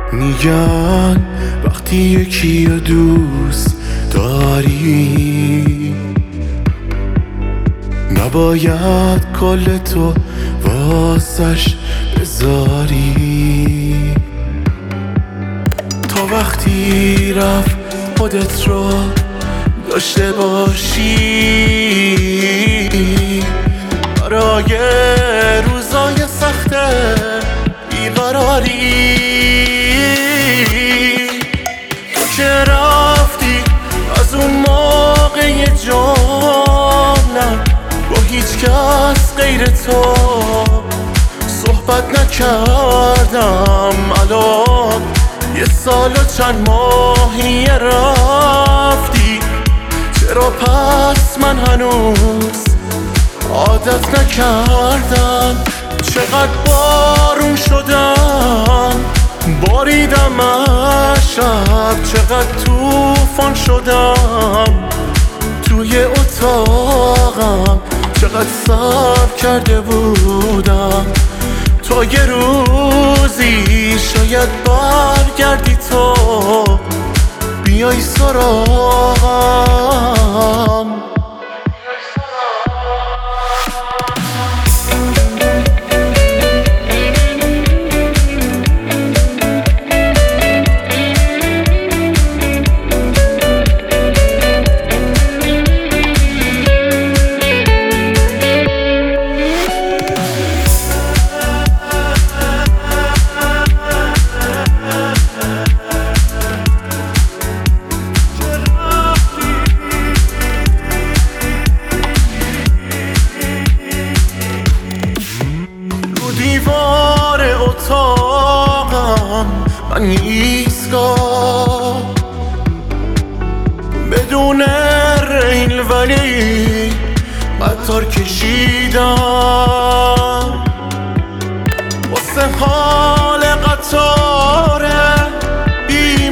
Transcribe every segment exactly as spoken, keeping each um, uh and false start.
میگن وقتی یکی رو دوست داری نباید کل تو واسش بذاری. تا وقتی رفت خودت رو داشته باشی برای روزای سخت بیقراری. تو که رفتی از اون موقع جانم با هیچ کس غیر تو صحبت نکردم. الان یه سال و چند ماهی رفتی، چرا پس من هنوز عادت نکردم؟ چقدر بارون شدم باریدم از شب، چقدر توفان شدم توی اتاقم، چقدر صبر کرده بودم تا یه روزی شاید برگردی تو بیای سراغم. دیوار اتاقم من ایستگاه بدون ریل ولی قطار کشیدم واسه حال قطار بی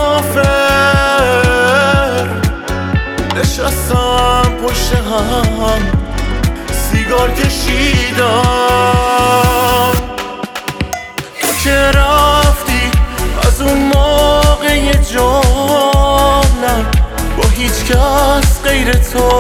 مسافر نشستم پشت هم سیگار کشیدم. تو که رفتی از اون موقع جانم با هیچ کس غیر تو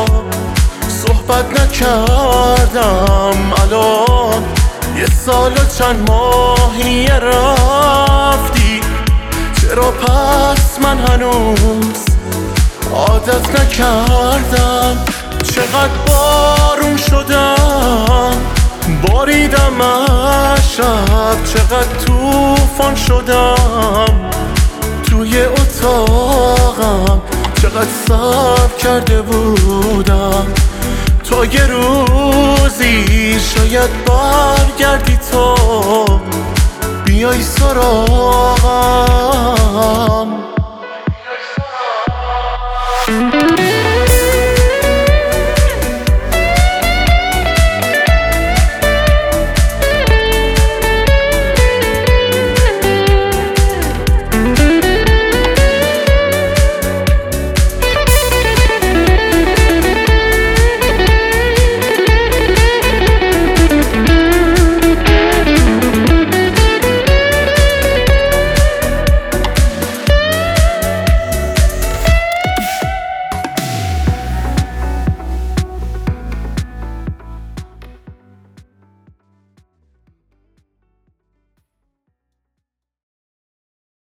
صحبت نکردم. الان یه سال و چند ماهی رفتی، چرا پس من هنوز عادت نکردم؟ چقدر بارون شدم باریدم از شب، چقدر توفان شدم توی اتاقم، چقدر صبر کرده بودم تا یه روزی شاید برگردی تو بیای سراغم.